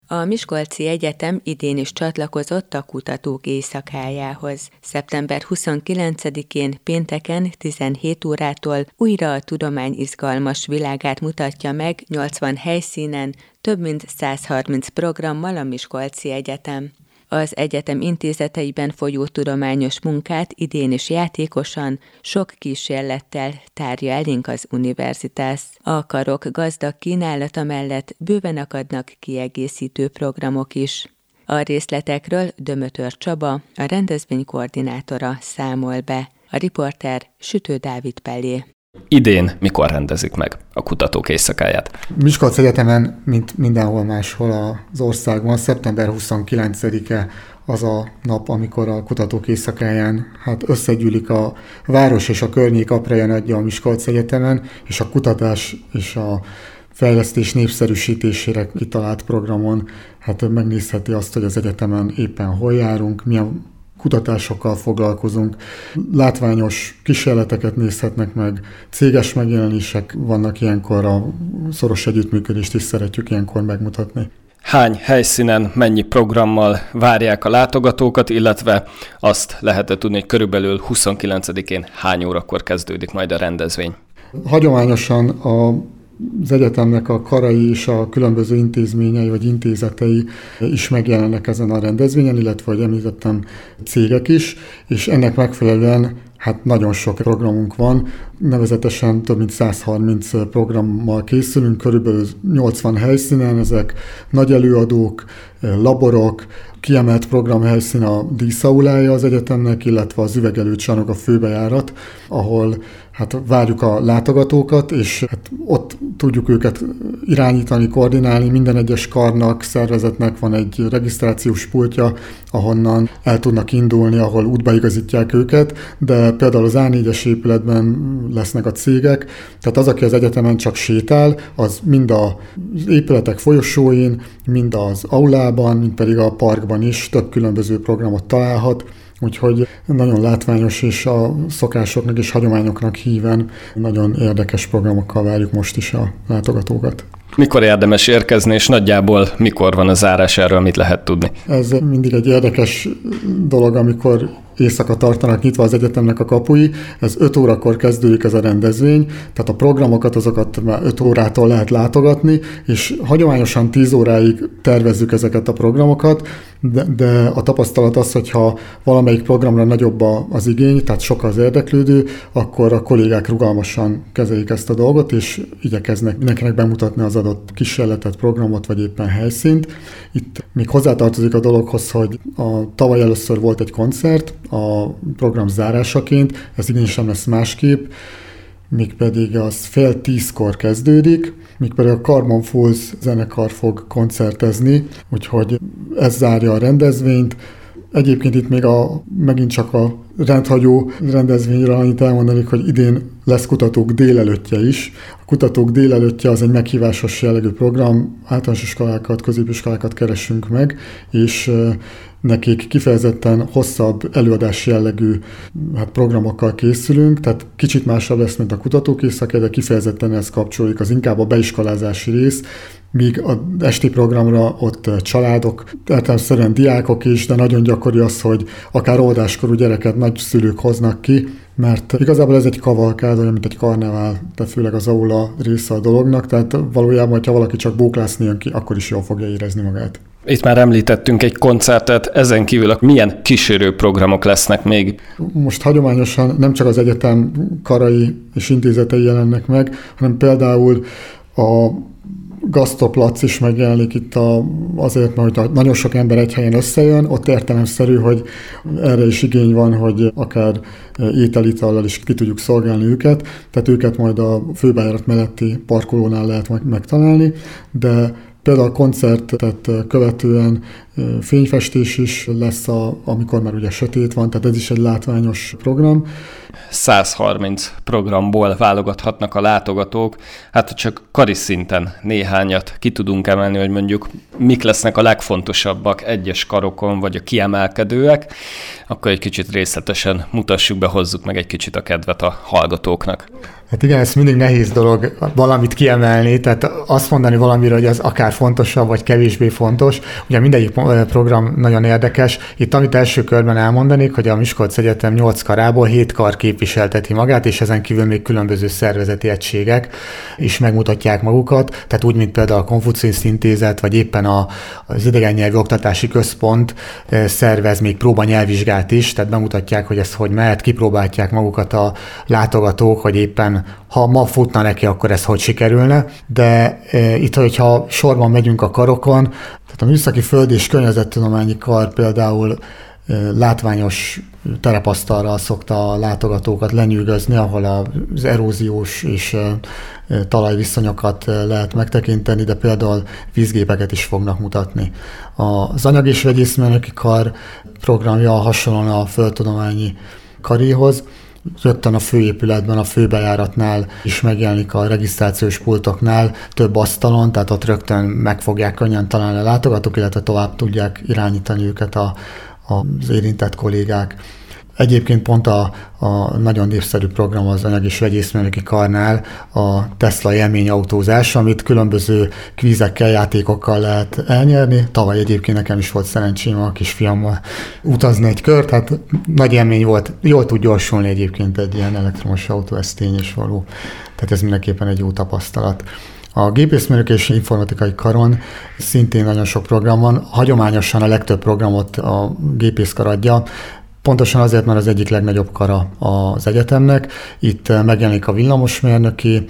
A Miskolci Egyetem idén is csatlakozott a Kutatók Éjszakájához. Szeptember 29-én pénteken 17 órától újra a tudomány izgalmas világát mutatja meg 80 helyszínen, több mint 130 programmal a Miskolci Egyetem. Az egyetem intézeteiben folyó tudományos munkát idén is játékosan, sok kísérlettel tárja elénk az univerzitás. A karok gazdag kínálata mellett bőven akadnak kiegészítő programok is. A részletekről Dömötör Csaba, a rendezvény koordinátora számol be. A riporter Sütő Dávid Pellé. Idén mikor rendezik meg a Kutatók Éjszakáját? Miskolc Egyetemen, mint mindenhol máshol az országban, szeptember 29-e az a nap, amikor a Kutatók Éjszakáján összegyűlik a város és a környék aprója nagyja a Miskolc Egyetemen, és a kutatás és a fejlesztés népszerűsítésére kitalált programon megnézheti azt, hogy az egyetemen éppen hol járunk, milyen kutatásokkal foglalkozunk, látványos kísérleteket nézhetnek meg, céges megjelenések vannak ilyenkor, a szoros együttműködést is szeretjük ilyenkor megmutatni. Hány helyszínen, mennyi programmal várják a látogatókat, illetve azt lehet tudni, hogy körülbelül 29-én hány órakor kezdődik majd a rendezvény? Hagyományosan az egyetemnek a karai és a különböző intézményei vagy intézetei is megjelennek ezen a rendezvényen, illetve, ahogy említettem, cégek is, és ennek megfelelően nagyon sok programunk van, nevezetesen több mint 130 programmal készülünk, körülbelül 80 helyszínen, ezek nagy előadók, laborok, kiemelt programhelyszín a díszaulája az egyetemnek, illetve az üvegelőcsarnok a főbejárat, ahol várjuk a látogatókat, és ott tudjuk őket irányítani, koordinálni. Minden egyes karnak, szervezetnek van egy regisztrációs pultja, ahonnan el tudnak indulni, ahol útbaigazítják őket, de például az A4-es épületben lesznek a cégek, tehát az, aki az egyetemen csak sétál, az mind az épületek folyosóin, mind az aulában, mind pedig a parkban is több különböző programot találhat, úgyhogy nagyon látványos és a szokásoknak és hagyományoknak híven nagyon érdekes programokkal várjuk most is a látogatókat. Mikor érdemes érkezni, és nagyjából mikor van a zárás, erről mit lehet tudni? Ez mindig egy érdekes dolog, amikor éjszaka tartanak nyitva az egyetemnek a kapui. Ez 5 órakor kezdődik ez a rendezvény, tehát a programokat azokat már 5 órától lehet látogatni, és hagyományosan 10 óráig tervezzük ezeket a programokat, de a tapasztalat az, hogyha valamelyik programra nagyobb az igény, tehát sok az érdeklődő, akkor a kollégák rugalmasan kezelik ezt a dolgot, és igyekeznek mindenkinek bemutatni az adott kísérletet, programot, vagy éppen helyszínt. Itt még hozzátartozik a dologhoz, hogy tavaly először volt egy koncert a program zárásaként, ez idén sem lesz másképp, mégpedig az 9:30 kezdődik, mégpedig a Carbon Fools zenekar fog koncertezni, úgyhogy ez zárja a rendezvényt. Egyébként itt még megint csak a rendhagyó rendezvényre annyit elmondanék, hogy idén lesz Kutatók Délelőttje is. A Kutatók Délelőttje az egy meghívásos jellegű program, általános iskolákat, középiskolákat keresünk meg, és nekik kifejezetten hosszabb előadási jellegű programokkal készülünk, tehát kicsit másabb lesz, mint a Kutatók Éjszakája, de kifejezetten ez kapcsolódik, az inkább a beiskolázási rész, míg az esti programra ott családok, értelemszerűen diákok is, de nagyon gyakori az, hogy akár óvodáskorú gyereket nagyszülők hoznak ki, mert igazából ez egy kavalkád, olyan, mint egy karnevál, de főleg az aula része a dolognak, tehát valójában, hogyha valaki csak bóklászni jön ki, akkor is jól fogja érezni magát. Itt már említettünk egy koncertet, ezen kívül milyen kísérő programok lesznek még? Most hagyományosan nem csak az egyetem karai és intézetei jelennek meg, hanem például a Gasztoplac is megjelenik itt azért, mert nagyon sok ember egy helyen összejön, ott értelemszerű, hogy erre is igény van, hogy akár ételitallal is ki tudjuk szolgálni őket, tehát őket majd a főbejárat melletti parkolónál lehet megtalálni, de például a koncertet követően fényfestés is lesz, amikor már ugye sötét van, tehát ez is egy látványos program. 130 programból válogathatnak a látogatók, hát csak kari szinten néhányat ki tudunk emelni, hogy mondjuk mik lesznek a legfontosabbak egyes karokon, vagy a kiemelkedőek, akkor egy kicsit részletesen mutassuk be, hozzuk meg egy kicsit a kedvet a hallgatóknak. Hát igen, ez mindig nehéz dolog valamit kiemelni, tehát azt mondani valamiről, hogy az akár fontosabb, vagy kevésbé fontos. Ugye mindegyik program nagyon érdekes. Itt amit első körben elmondanék, hogy a Miskolc Egyetem 8 karából 7 kar képviselteti magát, és ezen kívül még különböző szervezeti egységek is megmutatják magukat. Tehát úgy, mint például a Konfuciusz Intézet, vagy éppen az Idegennyelvi Oktatási Központ szervez még próbanyelvvizsgát is, tehát bemutatják, hogy ez hogy mehet, kipróbálják magukat a látogatók, hogy éppen ha ma futna neki, akkor ez hogy sikerülne. De itt, hogyha sorban megyünk a karokon, tehát a Műszaki Föld- és Környezettudományi Kar például látványos terepasztalral szokta a látogatókat lenyűgözni, ahol az eróziós és talajviszonyokat lehet megtekinteni, de például vízgépeket is fognak mutatni. Az Anyag- és Vegyészmérnöki Kar programja hasonlóan a Földtudományi Karéhoz. Rögtön a főépületben, a főbejáratnál is megjelenik a regisztrációs pultoknál több asztalon, tehát ott rögtön meg fogják könnyen találni a látogatók, illetve tovább tudják irányítani őket az érintett kollégák. Egyébként pont a nagyon népszerű program az Anyag- és Vegyészmérnöki Karnál a Tesla élményautózás, amit különböző kvízekkel, játékokkal lehet elnyerni. Tavaly egyébként nekem is volt szerencsém a kisfiammal utazni egy kört, hát nagy élmény volt. Jól tud gyorsulni egyébként egy ilyen elektromos autó, ez tény és való. Tehát ez mindenképpen egy jó tapasztalat. A Gépészmérnök és Informatikai Karon szintén nagyon sok program van. Hagyományosan a legtöbb programot a gépészkar adja, pontosan azért, mert az egyik legnagyobb kara az egyetemnek. Itt megjelenik a villamosmérnöki,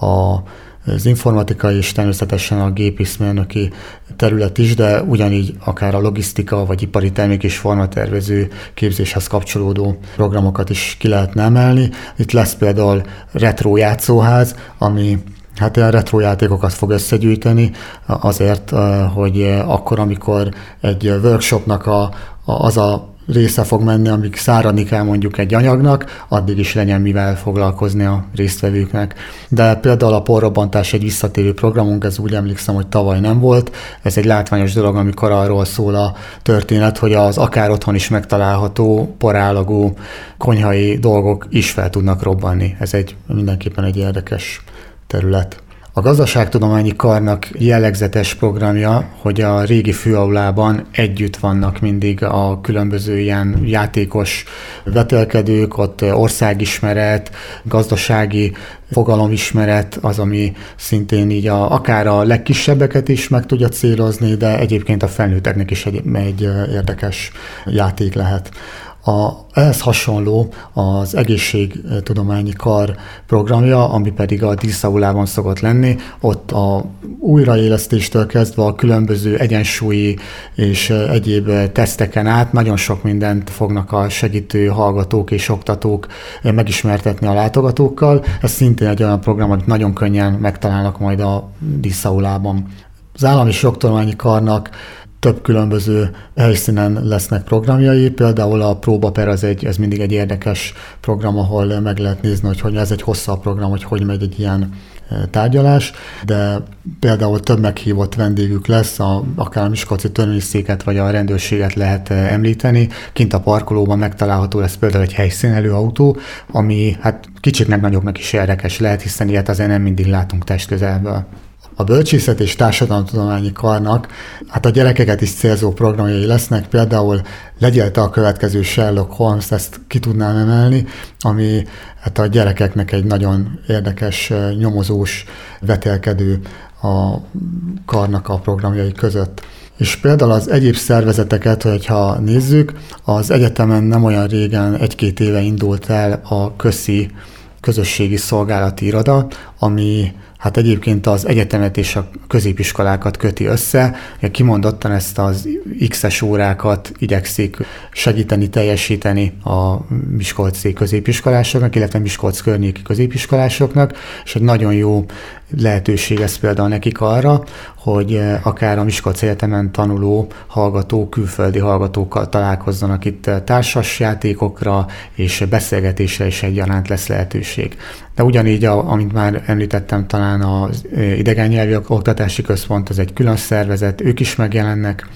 az informatikai és természetesen a gépészmérnöki terület is, de ugyanígy akár a logisztika vagy ipari termék és formatervező képzéshez kapcsolódó programokat is ki lehetne emelni. Itt lesz például retro játszóház, ami hát ilyen retro játékokat fog összegyűjteni azért, hogy akkor, amikor egy workshopnak az a része fog menni, amíg száradni kell mondjuk egy anyagnak, addig is legyen mivel foglalkozni a résztvevőknek. De például a porrobbantás egy visszatérő programunk, ez úgy emlékszem, hogy tavaly nem volt. Ez egy látványos dolog, amikor arról szól a történet, hogy az akár otthon is megtalálható porállagú konyhai dolgok is fel tudnak robbanni. Ez mindenképpen egy érdekes terület. A Gazdaságtudományi Karnak jellegzetes programja, hogy a régi főaulában együtt vannak mindig a különböző ilyen játékos vetélkedők, ott országismeret, gazdasági fogalomismeret az, ami szintén így akár a legkisebbeket is meg tudja célozni, de egyébként a felnőtteknek is egy érdekes játék lehet. Ehhez hasonló az Egészségtudományi Kar programja, ami pedig a díszaulában szokott lenni. Ott a újraélesztéstől kezdve a különböző egyensúlyi és egyéb teszteken át nagyon sok mindent fognak a segítő hallgatók és oktatók megismertetni a látogatókkal. Ez szintén egy olyan program, amit nagyon könnyen megtalálnak majd a díszaulában. Az Állam- és Jogtudományi Karnak több különböző helyszínen lesznek programjai, például a próbaper ez mindig egy érdekes program, ahol meg lehet nézni, hogy ez egy hosszabb program, hogy megy egy ilyen tárgyalás, de például több meghívott vendégük lesz, akár a miskolci törvényszéket vagy a rendőrséget lehet említeni. Kint a parkolóban megtalálható lesz például egy helyszínelő autó, ami hát kicsiknek nagyobbnak is érdekes lehet, hiszen ilyet azért nem mindig látunk testközelből. A Bölcsészet és Társadalomtudományi Karnak hát a gyerekeket is célzó programjai lesznek, például Legyél te a következő Sherlock Holmes, ezt ki tudnám emelni, ami hát a gyerekeknek egy nagyon érdekes, nyomozós, vetélkedő a karnak a programjai között. És például az egyéb szervezeteket, hogyha nézzük, az egyetemen nem olyan régen, 1-2 éve indult el a közösségi szolgálati iroda, ami hát egyébként az egyetemet és a középiskolákat köti össze, kimondottan ezt az X-es órákat igyekszik segíteni, teljesíteni a miskolci középiskolásoknak, illetve Miskolc környéki középiskolásoknak, és egy nagyon jó lehetőség ez például nekik arra, hogy akár a Miskolci Egyetemen tanuló hallgatók, külföldi hallgatókkal találkozzanak itt társasjátékokra, és beszélgetésre is egyaránt lesz lehetőség. De ugyanígy, amint már említettem, talán az Idegennyelvi Oktatási Központ, az egy külön szervezet, ők is megjelennek,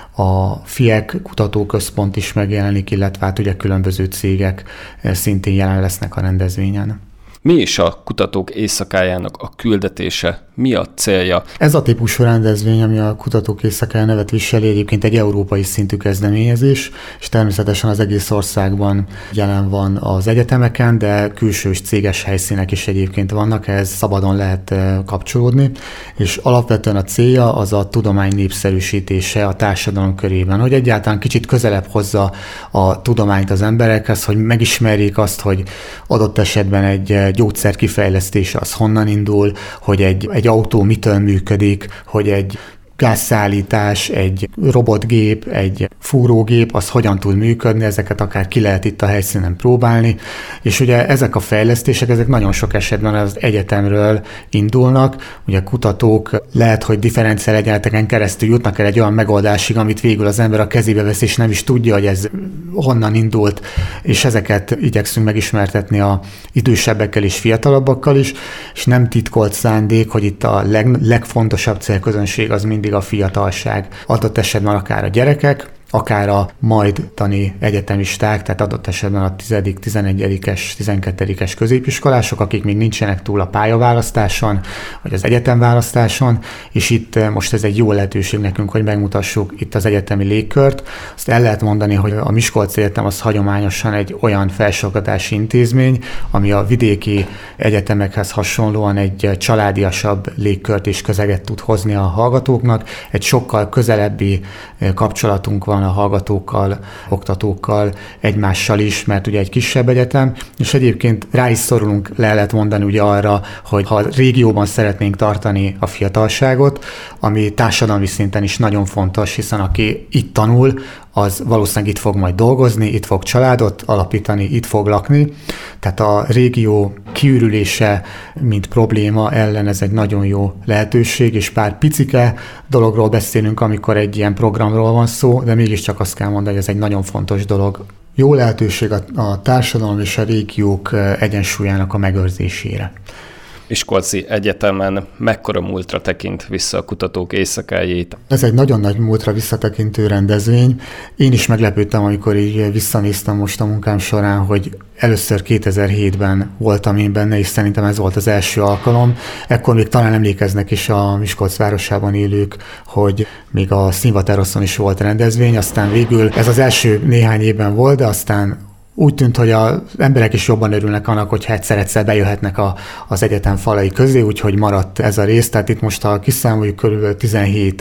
a FIEK kutatóközpont is megjelenik, illetve hát ugye különböző cégek szintén jelen lesznek a rendezvényen. Mi is a Kutatók Éjszakájának a küldetése? Mi a célja? Ez a típusú rendezvény, ami a Kutatók Éjszakája nevet viseli, egyébként egy európai szintű kezdeményezés, és természetesen az egész országban jelen van az egyetemeken, de külső céges helyszínek is egyébként vannak, ehhez szabadon lehet kapcsolódni, és alapvetően a célja az a tudomány népszerűsítése a társadalom körében, hogy egyáltalán kicsit közelebb hozza a tudományt az emberekhez, hogy megismerjék azt, hogy adott esetben egy gyógyszer kifejlesztése az honnan indul, hogy egy autó mitől működik, hogy egy gázszállítás, egy robotgép, egy fúrógép, az hogyan tud működni, ezeket akár ki lehet itt a helyszínen próbálni, és ugye ezek a fejlesztések, ezek nagyon sok esetben az egyetemről indulnak, ugye kutatók lehet, hogy differenciál egyenleteken keresztül jutnak el egy olyan megoldásig, amit végül az ember a kezébe vesz, és nem is tudja, hogy ez honnan indult, és ezeket igyekszünk megismertetni a idősebbekkel és fiatalabbakkal is, és nem titkolt szándék, hogy itt a legfontosabb célközönség az mindig a fiatalság, adott esetben akár a gyerekek, akár a majdani egyetemisták, tehát adott esetben a 10., 11., 12. középiskolások, akik még nincsenek túl a pályaválasztáson, vagy az egyetemválasztáson, és itt most ez egy jó lehetőség nekünk, hogy megmutassuk itt az egyetemi légkört. Azt el lehet mondani, hogy a Miskolci Egyetem az hagyományosan egy olyan felsőoktatási intézmény, ami a vidéki egyetemekhez hasonlóan egy családiasabb légkört és közeget tud hozni a hallgatóknak. Egy sokkal közelebbi kapcsolatunk van a hallgatókkal, oktatókkal, egymással is, mert ugye egy kisebb egyetem, és egyébként rá is szorulunk, le lehet mondani ugye arra, hogy ha a régióban szeretnénk tartani a fiatalságot, ami társadalmi szinten is nagyon fontos, hiszen aki itt tanul, az valószínűleg itt fog majd dolgozni, itt fog családot alapítani, itt fog lakni. Tehát a régió kiürülése, mint probléma ellen ez egy nagyon jó lehetőség, és pár picike dologról beszélünk, amikor egy ilyen programról van szó, de mégiscsak azt kell mondani, hogy ez egy nagyon fontos dolog. Jó lehetőség a társadalom és a régiók egyensúlyának a megőrzésére. Miskolci Egyetemen mekkora múltra tekint vissza a Kutatók Éjszakáját? Ez egy nagyon nagy múltra visszatekintő rendezvény. Én is meglepődtem, amikor így visszanéztem most a munkám során, hogy először 2007-ben voltam én benne, és szerintem ez volt az első alkalom. Ekkor még talán emlékeznek is a Miskolc városában élők, hogy még a színvateroszon is volt rendezvény, aztán végül ez az első néhány évben volt, de aztán úgy tűnt, hogy az emberek is jobban örülnek annak, hogyha egyszer bejöhetnek az egyetem falai közé, úgyhogy maradt ez a rész. Tehát itt most, ha kiszámoljuk, körülbelül 17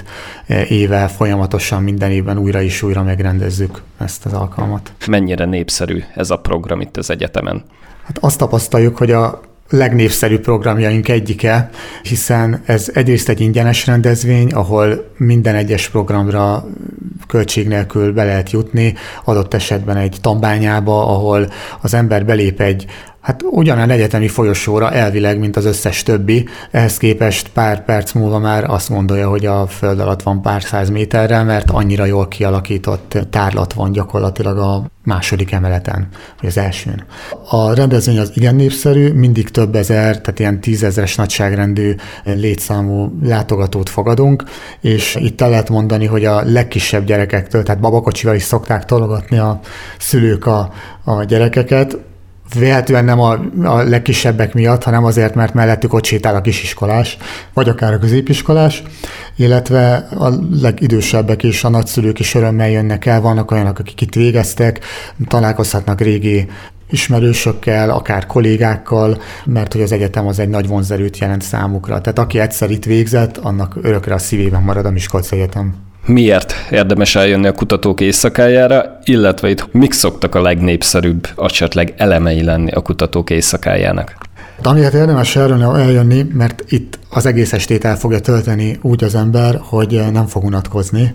éve folyamatosan minden évben újra és újra megrendezzük ezt az alkalmat. Mennyire népszerű ez a program itt az egyetemen? Hát azt tapasztaljuk, hogy a legnépszerűbb programjaink egyike, hiszen ez egyrészt egy ingyenes rendezvény, ahol minden egyes programra költség nélkül be lehet jutni, adott esetben egy tanbányába, ahol az ember belép egy ugyanolyan egyetemi folyosóra elvileg, mint az összes többi. Ehhez képest pár perc múlva már azt gondolja, hogy a föld alatt van pár száz méterrel, mert annyira jól kialakított tárlat van gyakorlatilag a második emeleten, vagy az elsőn. A rendezvény az igen népszerű, mindig több ezer, tehát ilyen 10 000-es nagyságrendű létszámú látogatót fogadunk, és itt el lehet mondani, hogy a legkisebb gyerekektől, tehát babakocsival is szokták tologatni a szülők a gyerekeket, véletlenül nem a legkisebbek miatt, hanem azért, mert mellettük ott sétál a kisiskolás, vagy akár a középiskolás, illetve a legidősebbek és a nagyszülők is örömmel jönnek el, vannak olyanok, akik itt végeztek, találkozhatnak régi ismerősökkel, akár kollégákkal, mert hogy az egyetem az egy nagy vonzerőt jelent számukra. Tehát aki egyszer itt végzett, annak örökre a szívében marad a Miskolci Egyetem. Miért érdemes eljönni a Kutatók Éjszakájára, illetve itt mik szoktak a legnépszerűbb, esetleg elemei lenni a Kutatók Éjszakájának? Amiért érdemes eljönni, mert itt az egész estét el fogja tölteni úgy az ember, hogy nem fog unatkozni.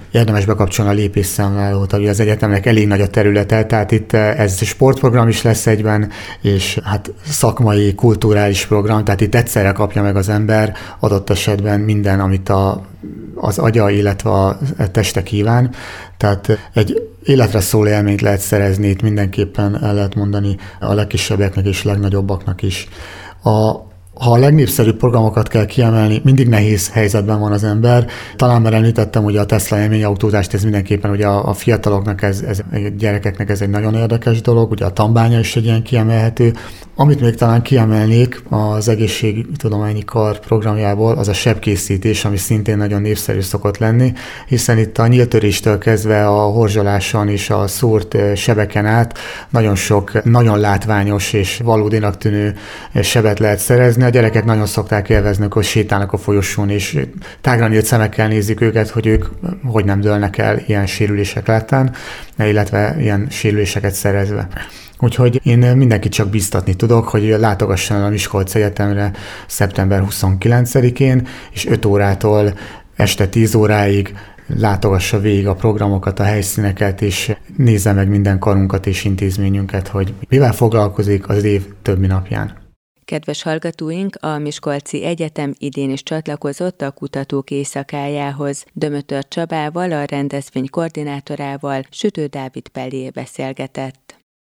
Érdemes bekapcsolni a lépésszámlálót, ami az egyetemnek elég nagy a területe, tehát itt ez sportprogram is lesz egyben, és hát szakmai, kulturális program, tehát itt egyszerre kapja meg az ember adott esetben minden, amit az agya, illetve a teste kíván. Tehát egy életre szóló élményt lehet szerezni, itt mindenképpen el lehet mondani a legkisebbeknek és legnagyobbaknak is. Ha a legnépszerűbb programokat kell kiemelni, mindig nehéz helyzetben van az ember. Talán már említettem, hogy a Tesla élményautózást, ez mindenképpen ugye a fiataloknak, gyerekeknek ez egy nagyon érdekes dolog, ugye a tanbánya is egy ilyen kiemelhető. Amit még talán kiemelnék az egészségtudományi kar programjából, az a sebkészítés, ami szintén nagyon népszerű szokott lenni, hiszen itt a nyíltöréstől kezdve a horzsoláson és a szúrt sebeken át nagyon sok, nagyon látványos és valódinak tűnő sebet lehet szerezni. A gyerekek nagyon szokták élvezni, hogy sétálnak a folyosón, és tágra nyílt szemekkel nézik őket, hogy ők hogy nem dőlnek el ilyen sérülések láttán, illetve ilyen sérüléseket szerezve. Úgyhogy én mindenkit csak biztatni tudok, hogy látogasson el a Miskolci Egyetemre szeptember 29-én, és 5 órától este 10 óráig látogassa végig a programokat, a helyszíneket, és nézze meg minden karunkat és intézményünket, hogy mivel foglalkozik az év többi napján. Kedves hallgatóink, a Miskolci Egyetem idén is csatlakozott a Kutatók Éjszakájához. Dömötör Csabával, a rendezvény koordinátorával, Sütő Dávid Pellé beszélgetett.